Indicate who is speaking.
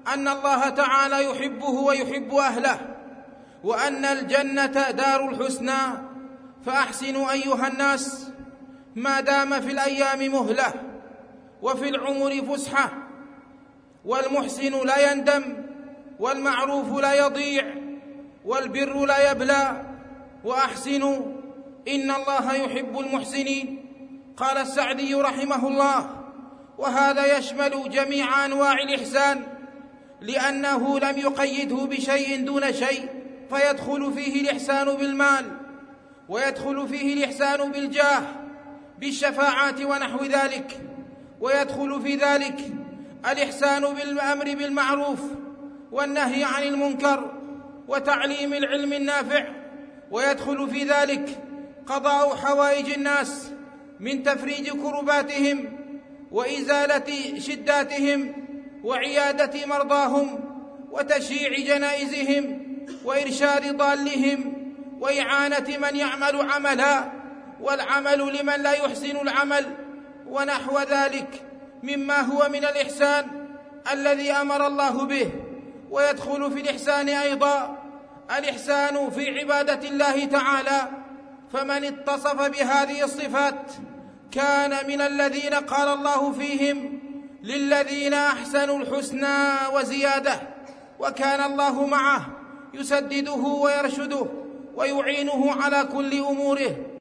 Speaker 1: أن الله تعالى يحبه ويحب أهله، وأن الجنة دار الحسنى. فأحسنوا أيها الناس ما دام في الأيام مهلة وفي العمر فسحة، والمحسن لا يندم، والمعروف لا يضيع، والبر لا يبلى. وأحسنوا إن الله يحب المحسنين. قال السعدي رحمه الله: وهذا يشمل جميع أنواع الإحسان، لأنه لم يقيده بشيء دون شيء، فيدخل فيه الإحسان بالمال، ويدخل فيه الإحسان بالجاه، بالشفاعات ونحو ذلك، ويدخل في ذلك الإحسان بالأمر بالمعروف والنهي عن المنكر وتعليم العلم النافع، ويدخل في ذلك قضاء حوائج الناس من تفريج كرباتهم وإزالة شداتهم وعيادة مرضاهم وتشييع جنائزهم وإرشاد ضالهم وإعانة من يعمل عملا، والعمل لمن لا يحسن العمل، ونحو ذلك مما هو من الإحسان الذي أمر الله به. ويدخل في الإحسان أيضا الإحسان في عبادة الله تعالى، فمن اتصف بهذه الصفات كان من الذين قال الله فيهم: للذين أحسنوا الحسنى وزيادة. وكان الله معه يسدده ويرشده ويعينه على كل أموره.